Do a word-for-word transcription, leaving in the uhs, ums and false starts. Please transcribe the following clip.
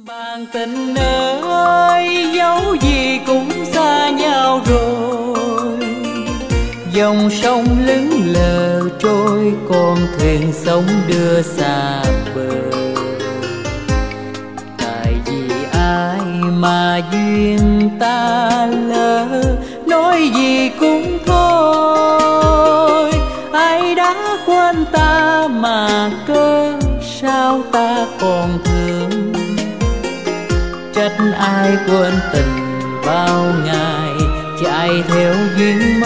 Bạn tình ơi, dẫu gì cũng xa nhau rồi. Dòng sông lững lờ trôi, con thuyền sống đưa xa bờ. Tại vì ai mà duyên ta lỡ, nói gì cũng thôi. Ai đã quên ta mà cớ sao ta còn thương. Trách ai quên tình bao ngày, chạy theo duyên